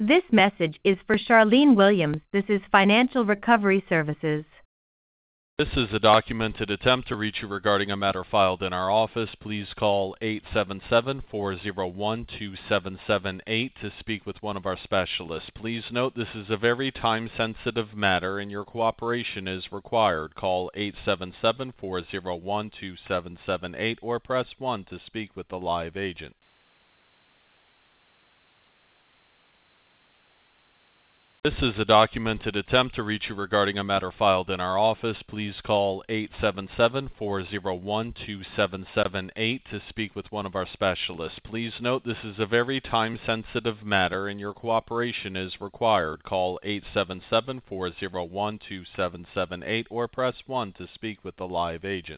This message is for Charlene Williams. This is Financial Recovery Services. This is a documented attempt to reach you regarding a matter filed in our office. Please call 877-401-2778 to speak with one of our specialists. Please note this is a very time-sensitive matter and your cooperation is required. Call 877-401-2778 or press 1 to speak with the live agent. This is a documented attempt to reach you regarding a matter filed in our office. Please call 877-401-2778 to speak with one of our specialists. Please note this is a very time-sensitive matter and your cooperation is required. Call 877-401-2778 or press 1 to speak with the live agent.